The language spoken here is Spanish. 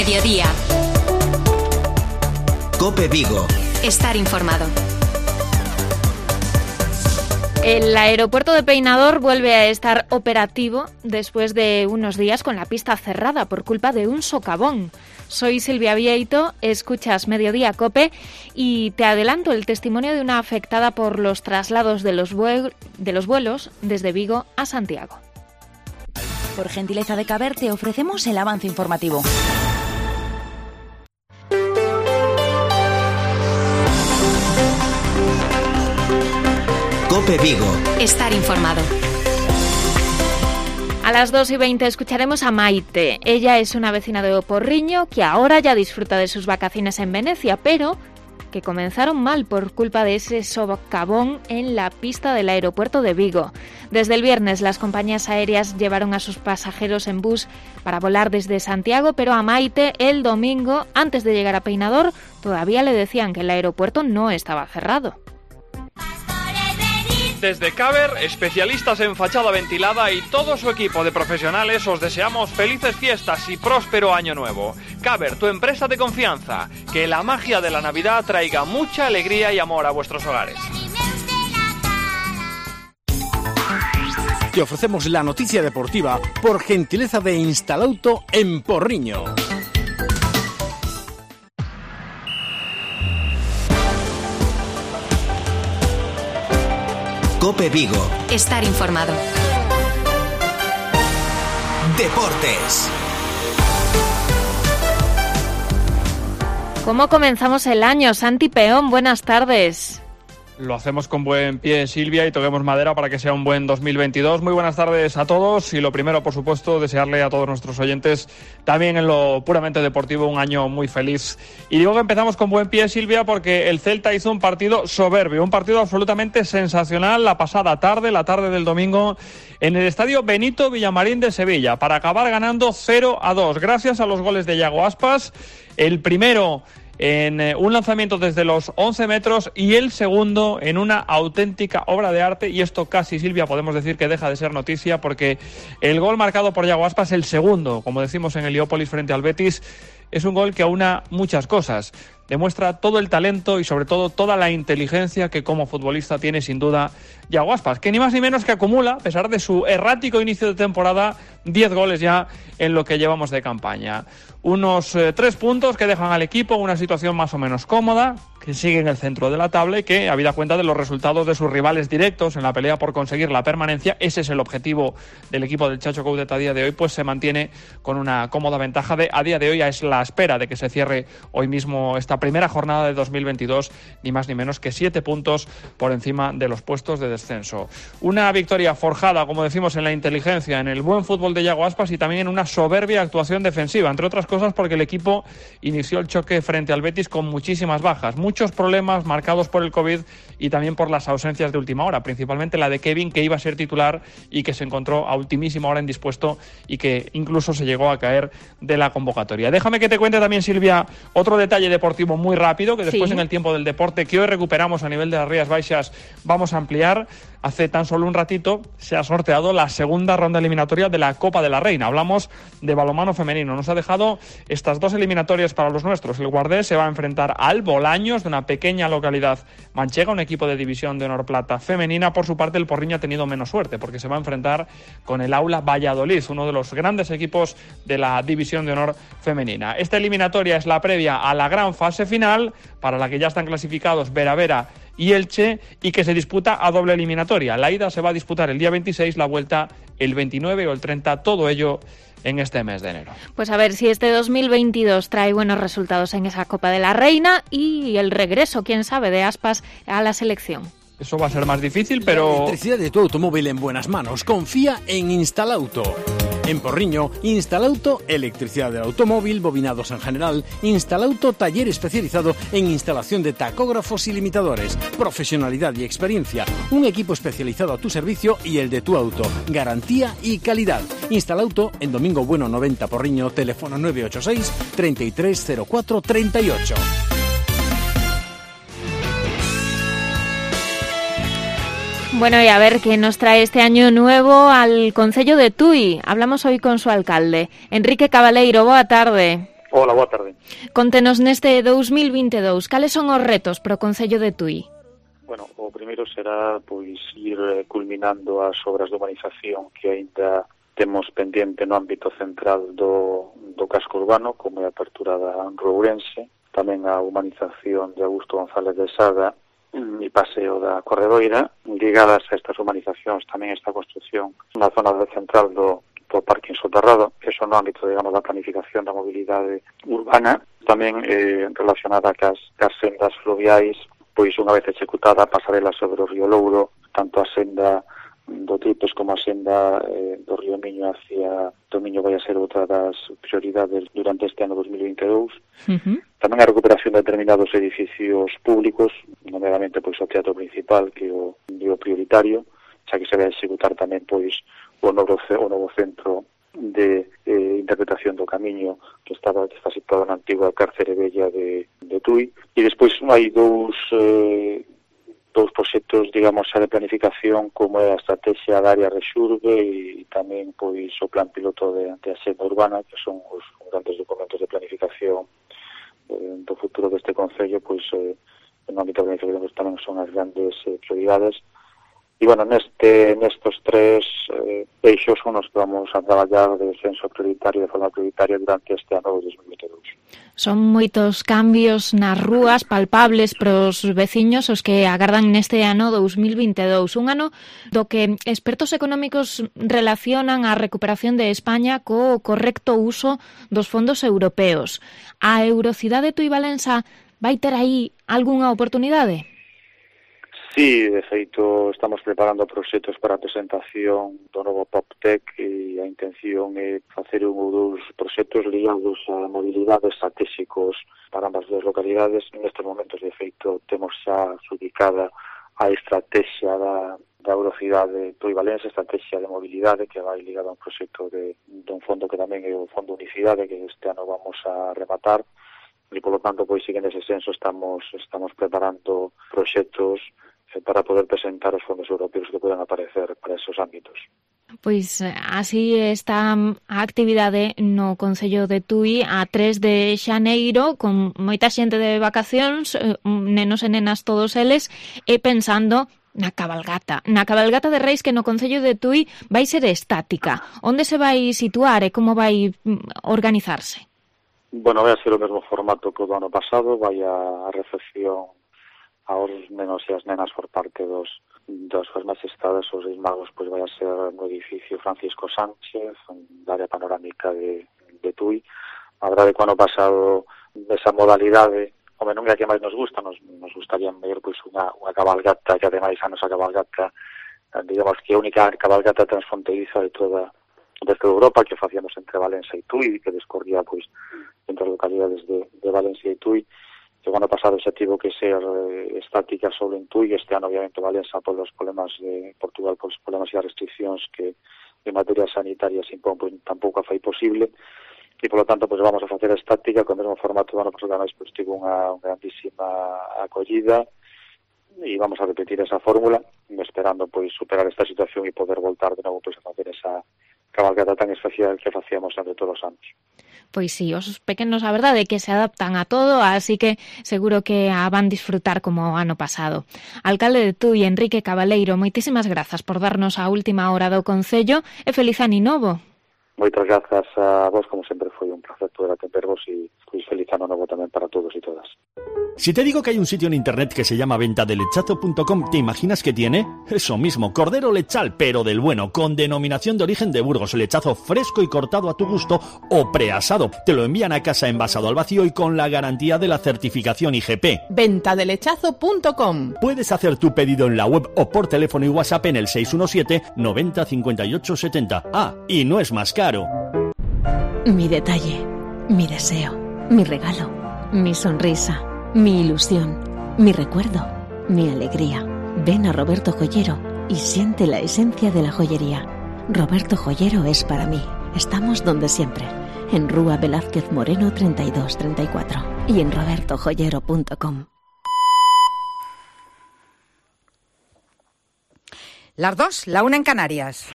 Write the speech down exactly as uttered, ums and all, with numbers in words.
Mediodía. COPE Vigo. Estar informado. El aeropuerto de Peinador vuelve a estar operativo después de unos días con la pista cerrada por culpa de un socavón. Soy Silvia Vieito, escuchas Mediodía COPE y te adelanto el testimonio de una afectada por los traslados de los, vuel- de los vuelos desde Vigo a Santiago. Por gentileza de Caber te ofrecemos el avance informativo. COPE Vigo. Estar informado. A las dos y veinte escucharemos a Maite. Ella es una vecina de Oporriño que ahora ya disfruta de sus vacaciones en Venecia, pero que comenzaron mal por culpa de ese socavón en la pista del aeropuerto de Vigo. Desde el viernes las compañías aéreas llevaron a sus pasajeros en bus para volar desde Santiago, pero a Maite el domingo, antes de llegar a Peinador, todavía le decían que el aeropuerto no estaba cerrado. Desde Caber, especialistas en fachada ventilada y todo su equipo de profesionales, os deseamos felices fiestas y próspero año nuevo. Caber, tu empresa de confianza. Que la magia de la Navidad traiga mucha alegría y amor a vuestros hogares. Te ofrecemos la noticia deportiva por gentileza de Instalauto en Porriño. COPE Vigo. Estar informado. Deportes. ¿Cómo comenzamos el año? Santi Peón, buenas tardes. Lo hacemos con buen pie, Silvia, y toquemos madera para que sea un buen dos mil veintidós. Muy buenas tardes a todos y lo primero, por supuesto, desearle a todos nuestros oyentes también en lo puramente deportivo un año muy feliz. Y digo que empezamos con buen pie, Silvia, porque el Celta hizo un partido soberbio, un partido absolutamente sensacional la pasada tarde, la tarde del domingo, en el estadio Benito Villamarín de Sevilla, para acabar ganando cero a dos, gracias a los goles de Yago Aspas, el primero en un lanzamiento desde los once metros y el segundo en una auténtica obra de arte, y esto casi, Silvia, podemos decir que deja de ser noticia porque el gol marcado por Yago Aspas, el segundo, como decimos en Heliópolis frente al Betis, es un gol que aúna muchas cosas. Demuestra todo el talento y sobre todo toda la inteligencia que como futbolista tiene sin duda Yago Aspas, que ni más ni menos que acumula, a pesar de su errático inicio de temporada, diez goles ya en lo que llevamos de campaña. Unos eh, tres puntos que dejan al equipo en una situación más o menos cómoda, que sigue en el centro de la tabla y que, habida cuenta de los resultados de sus rivales directos en la pelea por conseguir la permanencia, ese es el objetivo del equipo del Chacho Coudet a día de hoy, pues se mantiene con una cómoda ventaja de, a día de hoy, es la espera de que se cierre hoy mismo esta primera jornada de dos mil veintidós, ni más ni menos que siete puntos por encima de los puestos de descenso. Una victoria forjada, como decimos, en la inteligencia, en el buen fútbol de Yago Aspas y también en una soberbia actuación defensiva, entre otras cosas porque el equipo inició el choque frente al Betis con muchísimas bajas, muchos problemas marcados por el COVID y también por las ausencias de última hora, principalmente la de Kevin, que iba a ser titular y que se encontró a ultimísima hora indispuesto y que incluso se llegó a caer de la convocatoria. Déjame que te cuente también, Silvia, otro detalle deportivo muy rápido, que después sí, en el tiempo del deporte que hoy recuperamos a nivel de las Rías Baixas vamos a ampliar. Hace tan solo un ratito se ha sorteado la segunda ronda eliminatoria de la Copa de la Reina. Hablamos de balonmano femenino. Nos ha dejado estas dos eliminatorias para los nuestros. El Guardés se va a enfrentar al Bolaños, de una pequeña localidad manchega, un equipo de división de honor plata femenina. Por su parte, el Porriño ha tenido menos suerte porque se va a enfrentar con el Aula Valladolid, uno de los grandes equipos de la división de honor femenina. Esta eliminatoria es la previa a la gran fase final, para la que ya están clasificados Vera Vera y Elche, y que se disputa a doble eliminatoria. La ida se va a disputar el día veintiséis, la vuelta el veintinueve o el treinta, todo ello en este mes de enero. Pues a ver si este dos mil veintidós trae buenos resultados en esa Copa de la Reina y el regreso, quién sabe, de Aspas a la selección. Eso va a ser más difícil, pero... La electricidad de tu automóvil en buenas manos. Confía en Instalauto. En Porriño, Instalauto, electricidad del automóvil, bobinados en general. Instalauto, taller especializado en instalación de tacógrafos y limitadores. Profesionalidad y experiencia. Un equipo especializado a tu servicio y el de tu auto. Garantía y calidad. Instalauto, en Domingo Bueno noventa Porriño, teléfono nueve ocho seis, treinta y tres cero cuatro, treinta y ocho. Bueno, y a ver qué nos trae este año nuevo al concello de Tui. Hablamos hoy con su alcalde, Enrique Cabaleiro. Boa tarde. Hola, boa tarde. Contenos neste dous mil vinte e dous, cales son os retos para o Concello de Tui? Bueno, o primeiro será pois ir culminando as obras de urbanización que aínda temos pendiente no ámbito central do, do casco urbano, como é a apertura da Rúa Ourense, tamén a humanización de Augusto González de Sada e paseo da Corredoira. Ligadas a estas humanizacións tamén esta construción na zona central do do parking soterrado, eso no ámbito, digamos, da planificación da mobilidade urbana, tamén eh, relacionada cas, cas sendas fluviais, pois unha vez executada a pasarela sobre o río Louro, tanto a senda do Tripes como a senda eh, do río Miño hacia do Miño vai a ser outra das prioridades durante este ano dos mil vinte e dous. Uh-huh. Tamén a recuperación de determinados edificios públicos, nomeadamente pois o Teatro Principal, que é o, o prioritario, xa que se vai executar tamén pois o novo, o novo centro de eh, interpretación do camiño que estaba que está situado na antiga cárcere vella de, de Tui. E despois hai dous eh, dous proxectos, digamos, xa de planificación, como é a estrategia da área Rexurbe e tamén pois o plan piloto de, de Axenda Urbana, que son os grandes documentos de planificación eh, do futuro deste Concello, pois eh, no ámbito de planificación pues, tamén son as grandes eh, prioridades. E, bueno, neste, nestos tres eh, eixos son os que vamos a traballar de censo prioritario, de forma prioritaria durante este ano de dos mil vinte e dous. Son moitos cambios nas rúas palpables para os veciños os que agardan neste ano dos mil vinte e dous. Un ano do que expertos económicos relacionan a recuperación de España co correcto uso dos fondos europeos. A Eurocidade Tui Valença vai ter aí algunha oportunidade? Sí, de feito, estamos preparando proxectos para a presentación do novo PopTech e a intención é facer un ou dous proxectos ligados a mobilidade estratégicos para ambas as localidades. Nestes momentos, de feito, temos xa ubicada a estrategia da, da velocidade Tui Valença, estrategia de mobilidade, que vai ligada a un proxecto de, de un fondo que tamén é o Fondo Unicidade, que este ano vamos a rematar. E, polo tanto, pois, seguindo ese senso, estamos, estamos preparando proxectos para poder presentar os fondos europeos que poden aparecer para esos ámbitos. Pois así está a actividade no Concello de Tui a tres de xaneiro, con moita xente de vacacións, nenos e nenas todos eles, e pensando na cabalgata. Na cabalgata de Reis, que no Concello de Tui vai ser estática. Onde se vai situar e como vai organizarse? Bueno, vai a ser o mesmo formato que o do ano pasado, vai a recepción aos nenos e as nenas por parte dos das súas majestades, os Reis Magos, pois vai a ser no edificio Francisco Sánchez, da área panorámica de, de Tui. A verdade, que o ano pasado, desa modalidade, home, non é a que máis nos gusta, nos, nos gustaría ver pois unha, unha cabalgata, que ademais a nosa cabalgata, digamos que é a única cabalgata transfronteriza de toda desde Europa, que facíamos entre Valencia e Tui, que descorría pois entre as localidades de, de Valencia e Tui. Que o ano pasado xa tivo que ser eh, estática solo en Tui, este ano obviamente Valença polos problemas de Portugal, polos problemas e as restriccións que en materia sanitaria se impón, pois tampouco a fai posible, e polo tanto pois vamos a facer estática co mesmo formato do ano pasado, máis pois tivo unha, unha grandísima acollida e vamos a repetir esa fórmula, esperando pois superar esta situación e poder voltar de novo pois a facer esa cabalgata tan especial que facíamos entre todos os anos. Pois sí, os pequenos, a verdade, que se adaptan a todo, así que seguro que a van disfrutar como o ano pasado. Alcalde de Tui, Enrique Cabaleiro, moitísimas grazas por darnos a última hora do Concello e feliz ano novo. Moitas grazas a vos, como sempre foi un placer poder atendervos e pois feliz ano novo tamén para todos e todas. Si te digo que hay un sitio en internet que se llama venta de lechazo punto com, ¿te imaginas que tiene? Eso mismo, cordero lechal, pero del bueno, con denominación de origen de Burgos, lechazo fresco y cortado a tu gusto o preasado. Te lo envían a casa envasado al vacío y con la garantía de la certificación I G P. venta de lechazo punto com. Puedes hacer tu pedido en la web o por teléfono y WhatsApp en el seis uno siete noventa cincuenta y ocho setenta. Ah, y no es más caro. Mi detalle, mi deseo, mi regalo, mi sonrisa, mi ilusión, mi recuerdo, mi alegría. Ven a Roberto Joyero y siente la esencia de la joyería. Roberto Joyero es para mí. Estamos donde siempre, en Rúa Velázquez Moreno treinta y dos treinta y cuatro y en roberto joyero punto com. Las dos, la una en Canarias.